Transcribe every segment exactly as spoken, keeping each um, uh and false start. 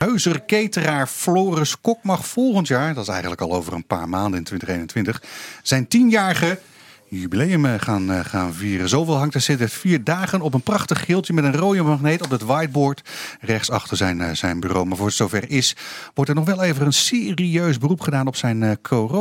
Huizer cateraar Floris Kok mag volgend jaar, dat is eigenlijk al over een paar maanden in twintig eenentwintig, zijn tienjarige jubileum gaan, gaan vieren. Zoveel hangt er zitten vier dagen op een prachtig geeltje met een rode magneet op het whiteboard rechts achter zijn, zijn bureau. Maar voor het zover is, wordt er nog wel even een serieus beroep gedaan op zijn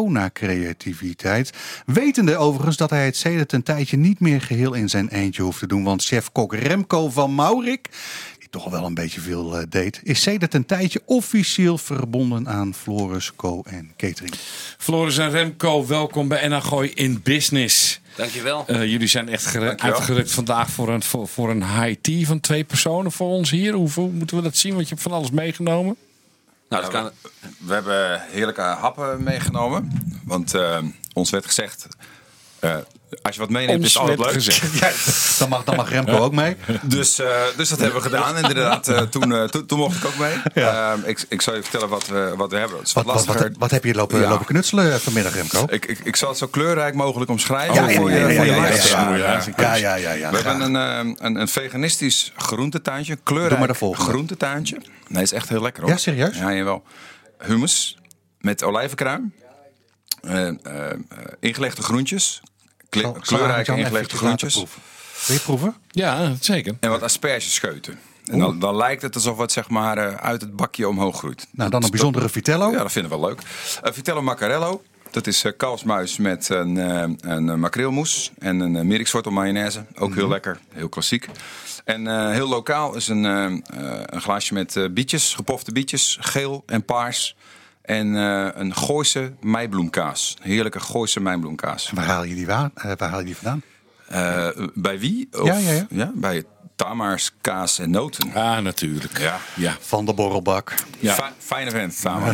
corona-creativiteit. Wetende overigens dat hij het sedert een tijdje niet meer geheel in zijn eentje hoeft te doen. Want chef-kok Remco van Maurik, toch wel een beetje veel uh, deed, is sedert een tijdje officieel verbonden aan Floris Co en Catering. Floris en Remco, welkom bij N H Gooi in Business. Dankjewel. Uh, jullie zijn echt gere- uitgerukt vandaag voor een, voor, voor een high tea van twee personen voor ons hier. Hoeveel moeten we dat zien? Want je hebt van alles meegenomen. Nou, dat kan... We hebben heerlijke happen meegenomen. Want uh, ons werd gezegd, Uh, als je wat meeneemt, is het altijd leuk. Ja, dan, mag, dan mag Remco ook mee. Dus, uh, dus dat hebben we gedaan. Inderdaad, uh, toen, uh, to, toen mocht ik ook mee. Ja. Uh, ik, ik zal je vertellen wat we, wat we hebben. Het is wat, wat, wat, wat, wat heb je lopen, ja. lopen knutselen vanmiddag, Remco? Ik, ik, ik zal het zo kleurrijk mogelijk omschrijven. Oh, ja, voor ja, je, ja, voor je ja, luisteraar. ja, ja, ja, ja, ja, We hebben een, een, een veganistisch groentetuintje. Kleurrijk groentetuintje. Nee, is echt heel lekker hoor. Ja, serieus? Ja, jawel. Hummus met olijvenkruim. Uh, uh, ingelegde groentjes. Kle- kleurrijke ingelegde groentjes. Wil je proeven? Ja, zeker. En wat aspergescheuten. En dan, dan lijkt het alsof het zeg maar uh, uit het bakje omhoog groeit. Nou, dan een bijzondere vitello. Ja, dat vinden we wel leuk. Uh, vitello Maccarello. Dat is uh, kalfsmuis met een, uh, een makreelmoes en een uh, Mirixwortel mayonaise. Ook mm-hmm. heel lekker, heel klassiek. En uh, heel lokaal is een, uh, uh, een glaasje met uh, bietjes, gepofte bietjes, geel en paars. En uh, een Gooise meibloemkaas. Heerlijke Gooise meibloemkaas. En waar haal je die, waan, uh, waar haal je die vandaan? Uh, bij wie? Of, ja, ja, ja. ja, bij Tamars, kaas en noten. Ah, natuurlijk. Ja. Ja. Van de borrelbak. Ja. F- fijne vent, Tamar.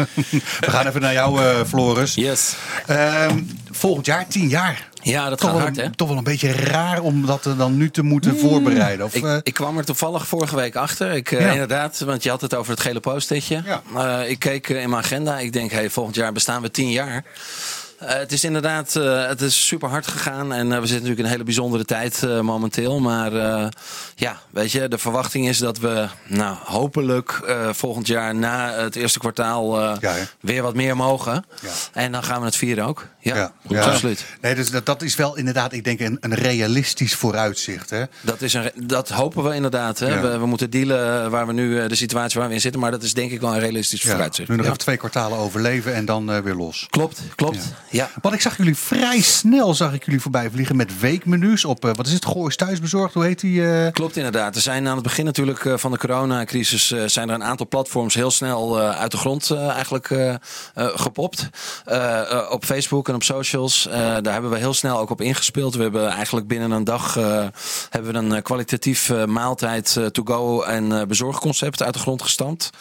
We gaan even naar jou, uh, Floris. Yes. Uh, volgend jaar, tien jaar. Ja, dat toch gaat wel, hard, hè? Toch wel een beetje raar om dat er dan nu te moeten mm. voorbereiden. Of, ik, uh... ik kwam er toevallig vorige week achter. Ik, uh, ja. Inderdaad, want je had het over het gele post-itje. Ja. Uh, ik keek uh, in mijn agenda. Ik denk, hey, volgend jaar bestaan we tien jaar. Uh, het is inderdaad, uh, het is super hard gegaan. En uh, we zitten natuurlijk in een hele bijzondere tijd uh, momenteel. Maar uh, ja, weet je, de verwachting is dat we nou, hopelijk uh, volgend jaar na het eerste kwartaal uh, ja, weer wat meer mogen. Ja. En dan gaan we het vieren ook. Ja, ja. Goed, ja. absoluut. Nee, dus dat, dat is wel inderdaad, ik denk, een, een realistisch vooruitzicht. Hè? Dat, is een, dat hopen we inderdaad. Hè? Ja. We, we moeten dealen waar we nu, de situatie waar we in zitten. Maar dat is denk ik wel een realistisch ja. vooruitzicht. Nu nog ja. even twee kwartalen overleven en dan uh, weer los. Klopt, klopt. Ja. Ja. Want ik zag jullie vrij snel zag ik jullie voorbij vliegen met weekmenu's op, uh, wat is het, Goois Thuisbezorgd, hoe heet die? Uh... Klopt inderdaad. Er zijn aan het begin natuurlijk uh, van de coronacrisis uh, zijn er een aantal platforms heel snel uh, uit de grond uh, eigenlijk uh, uh, gepopt. Uh, uh, op Facebook en op socials. Uh, daar hebben we heel snel ook op ingespeeld. We hebben eigenlijk binnen een dag uh, hebben we een kwalitatief uh, maaltijd uh, to-go en uh, bezorgconcept uit de grond gestampt.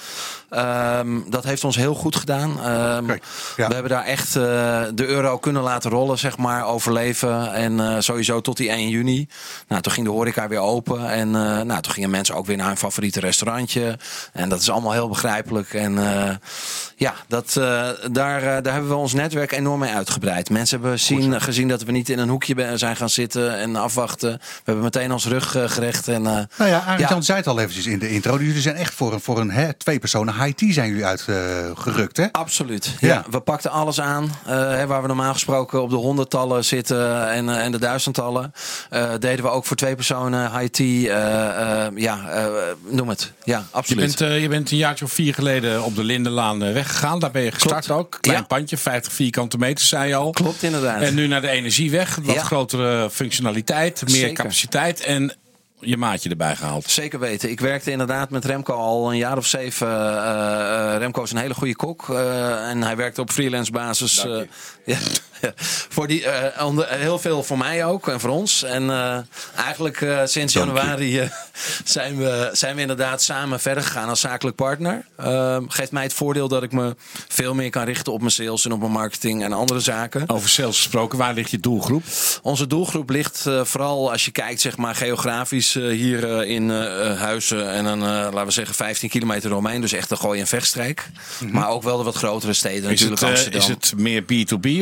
Um, dat heeft ons heel goed gedaan. Um, okay, ja. We hebben daar echt uh, de euro kunnen laten rollen, zeg maar, overleven. En uh, sowieso tot die één juni. Nou, toen ging de horeca weer open. En uh, nou, toen gingen mensen ook weer naar hun favoriete restaurantje. En dat is allemaal heel begrijpelijk. En uh, ja, dat, uh, daar, uh, daar hebben we ons netwerk enorm mee uitgebreid. Mensen hebben zien, gezien dat we niet in een hoekje zijn gaan zitten en afwachten. We hebben meteen ons rug uh, gerecht. En, uh, nou ja, Arend-Jan ja. zei het al eventjes in de intro. Jullie zijn echt voor een, voor een hè, twee personen high tea zijn jullie uitgerukt, uh, hè? Absoluut. Ja. ja, we pakten alles aan. Uh, hè, waar we normaal gesproken op de honderdtallen zitten en, uh, en de duizendtallen. Uh, deden we ook voor twee personen high tea. Uh, uh, ja, uh, noem het. Ja, absoluut. Je bent, uh, je bent een jaartje of vier geleden op de Lindenlaan uh, weggegaan. Daar ben je gestart. Klopt. Ook. Klein ja. pandje, vijftig vierkante meters, zei je al. Klopt, inderdaad. En nu naar de Energieweg. Wat ja. grotere functionaliteit, meer Zeker. capaciteit en je maatje erbij gehaald. Zeker weten. Ik werkte inderdaad met Remco al een jaar of zeven. Uh, uh, Remco is een hele goede kok. Uh, en hij werkte op freelance basis. Uh, ja, voor die, uh, onder, heel veel voor mij ook en voor ons. En uh, eigenlijk uh, sinds januari uh, zijn, we, zijn we inderdaad samen verder gegaan als zakelijk partner. Uh, geeft mij het voordeel dat ik me veel meer kan richten op mijn sales en op mijn marketing en andere zaken. Over sales gesproken, waar ligt je doelgroep? Onze doelgroep ligt uh, vooral als je kijkt, zeg maar, geografisch uh, hier uh, in uh, Huizen en een, uh, laten we zeggen, vijftien kilometer omheen. Dus echt een gooi- en vechtstreek. Mm-hmm. Maar ook wel de wat grotere steden is natuurlijk. Het, uh, Amsterdam. Is het meer B to B of meer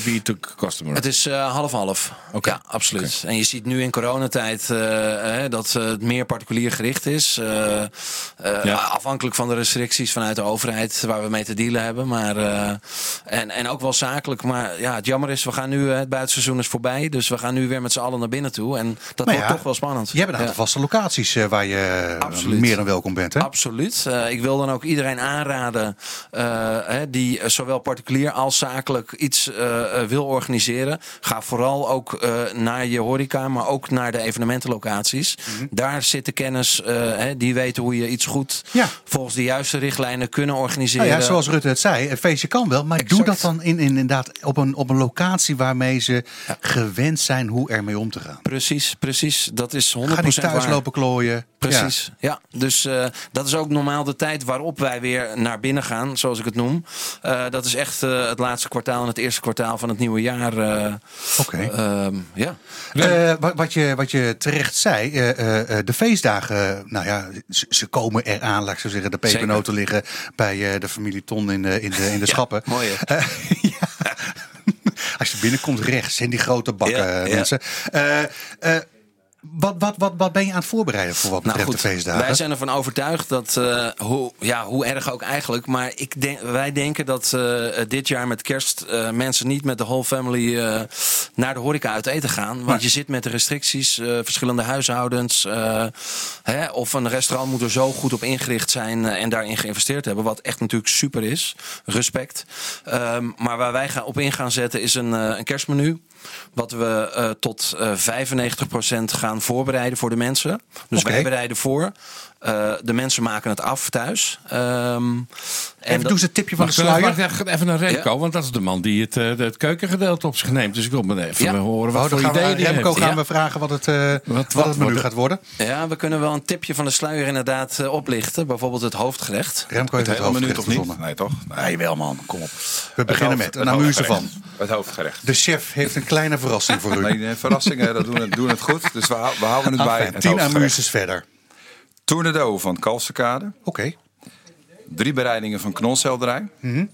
B to customer? Het is uh, half-half. Okay. Ja, absoluut. Okay. En je ziet nu in coronatijd uh, uh, dat uh, het meer particulier gericht is. Uh, uh, ja. Afhankelijk van de restricties vanuit de overheid waar we mee te dealen hebben. Maar, uh, en, en ook wel zakelijk. Maar ja, het jammer is, we gaan nu, uh, het buitenseizoen is voorbij. Dus we gaan nu weer met z'n allen naar binnen toe. En dat maar wordt ja, toch wel spannend. Je hebt een aantal ja. vaste locaties uh, waar je Absoluut. meer dan welkom bent. Hè? Absoluut. Uh, ik wil dan ook iedereen aanraden uh, hè, die uh, zowel particulier als zakelijk iets uh, uh, wil organiseren. Ga vooral ook uh, naar je horeca, maar ook naar de evenementenlocaties. Mm-hmm. Daar zit de kennis, uh, hè, die weten hoe je iets goed ja. volgens de juiste richtlijnen kunnen organiseren. Nou ja, zoals Rutte het zei, een feestje kan wel, maar exact. doe dat dan in, in, inderdaad op een, op een locatie waarmee ze ja. gewend zijn hoe ermee om te gaan. Precies, precies. Dat is honderd procent Ga niet thuis waar. lopen klooien. Precies, ja. ja. Dus uh, dat is ook normaal de tijd waarop wij weer naar binnen gaan, zoals ik het noem. Uh, dat is echt uh, het laatste kwartaal en het eerste kwartaal van het nieuwe jaar. Uh, Oké. Okay. Uh, ja. Uh, wat, wat, je, wat je terecht zei, uh, uh, de feestdagen, nou ja, ze, ze komen eraan, laat ik zo zeggen. De pepernoten liggen bij uh, de familie Ton in de, in de, in de ja, schappen. Mooi hè? Uh, ja. Als je binnenkomt rechts in die grote bakken, ja, mensen. Ja. Uh, uh, Wat, wat, wat, wat ben je aan het voorbereiden voor wat betreft nou goed, de feestdagen? Wij zijn ervan overtuigd dat, uh, hoe, ja, hoe erg ook eigenlijk, maar ik denk, wij denken dat uh, dit jaar met kerst uh, mensen niet met de whole family uh, naar de horeca uit eten gaan. Want maar. je zit met de restricties, uh, verschillende huishoudens. Uh, hè, of een restaurant moet er zo goed op ingericht zijn uh, en daarin geïnvesteerd hebben. Wat echt natuurlijk super is. Respect. Um, maar waar wij gaan op in gaan zetten is een, uh, een kerstmenu. Wat we uh, tot uh, vijfennegentig procent gaan voorbereiden voor de mensen. Dus okay. wij bereiden voor. Uh, de mensen maken het af thuis. Um, even en doe ze het tipje van de sluier. Wacht even naar Remco, ja. want dat is de man die het, uh, het keukengedeelte op zich neemt. Dus ik wil me even ja. horen wat oh, voor ideeën die Remco gaan ja. we vragen wat het, uh, wat, wat, wat het menu gaat worden. Ja, we kunnen wel een tipje van de sluier inderdaad uh, oplichten. Bijvoorbeeld het hoofdgerecht. Remco heeft het, het hoofdgerecht of niet? Nee, toch? Nee, nee wel man, kom op. We beginnen met een amuse van. Het hoofdgerecht. De chef heeft een kleine verrassing voor u. Nee, verrassingen dat doen, het, doen het goed. Dus we, we houden het bij. Het tien amuses verder. Tournedo van Kalfsekade. Oké. Okay. Drie bereidingen van knolselderij. Mm-hmm.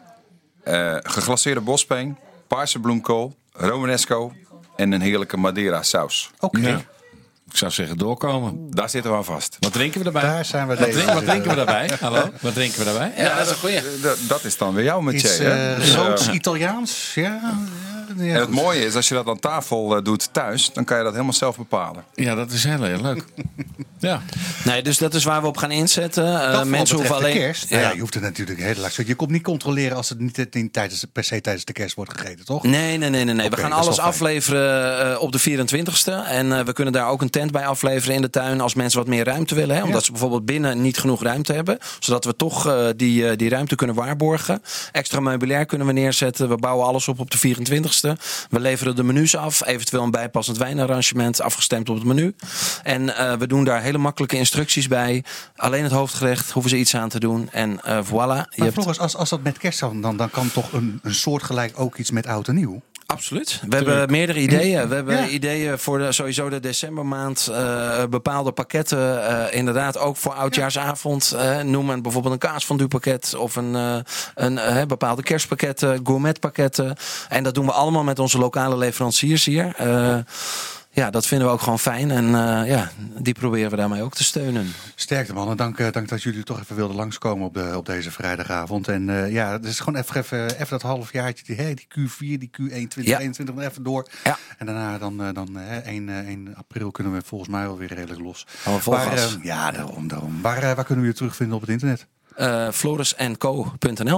Uh, geglaceerde bospeen, paarse bloemkool, romanesco en een heerlijke Madeira saus. Oké. Okay. Ja. Ik zou zeggen doorkomen. Daar zitten we aan vast. Wat drinken we daarbij? Daar zijn we. Wat, drink, wat drinken we daarbij? Hallo? Wat drinken we daarbij? Ja, ja dat is een goeie. Dat, dat is dan weer jouw metier. Uh, Roods uh, Italiaans. Ja. Ja, en het mooie is, als je dat aan tafel uh, doet thuis, dan kan je dat helemaal zelf bepalen. Ja, dat is heel, heel leuk. Ja. Nee, dus dat is waar we op gaan inzetten. Uh, mensen hoeven alleen. Kerst. Ja. Ja, je hoeft het natuurlijk heel lang. Je komt niet controleren als het niet, niet tijdens, per se tijdens de kerst wordt gegeten, toch? Nee, nee, nee, nee. nee. Okay, we gaan alles afleveren uh, op de vierentwintigste. En uh, we kunnen daar ook een tent bij afleveren in de tuin als mensen wat meer ruimte willen. Hè? Omdat ja. ze bijvoorbeeld binnen niet genoeg ruimte hebben. Zodat we toch uh, die, uh, die ruimte kunnen waarborgen. Extra meubilair kunnen we neerzetten. We bouwen alles op op de vierentwintigste. We leveren de menus af. Eventueel een bijpassend wijnarrangement afgestemd op het menu. En uh, we doen daar hele makkelijke instructies bij. Alleen het hoofdgerecht hoeven ze iets aan te doen. En uh, voilà. Maar je hebt... Floris, als, als dat met kerst dan, dan, dan kan toch een, een soortgelijk ook iets met oud en nieuw? Absoluut. We Tuurlijk. hebben meerdere ideeën. We hebben ja. ideeën voor de, sowieso de decembermaand. Uh, bepaalde pakketten. Uh, inderdaad ook voor oudjaarsavond. Uh, noem een, bijvoorbeeld een kaasfondue pakket. Of een, uh, een uh, bepaalde kerstpakketten. Gourmetpakketten. En dat doen we allemaal met onze lokale leveranciers hier. Uh, Ja, dat vinden we ook gewoon fijn. En uh, ja, die proberen we daarmee ook te steunen. Sterkte man. En dank, uh, dank dat jullie toch even wilden langskomen op, de, op deze vrijdagavond. En uh, ja, het is gewoon even, even, even dat halfjaartje. Die, hey, die Q vier, die Q één twintig eenentwintig, ja. even door. Ja. En daarna dan, uh, dan uh, één april kunnen we volgens mij wel weer redelijk los. Waar, uh, ja, daarom, daarom. Waar, uh, waar kunnen we je terugvinden op het internet? Uh, floris en co punt n l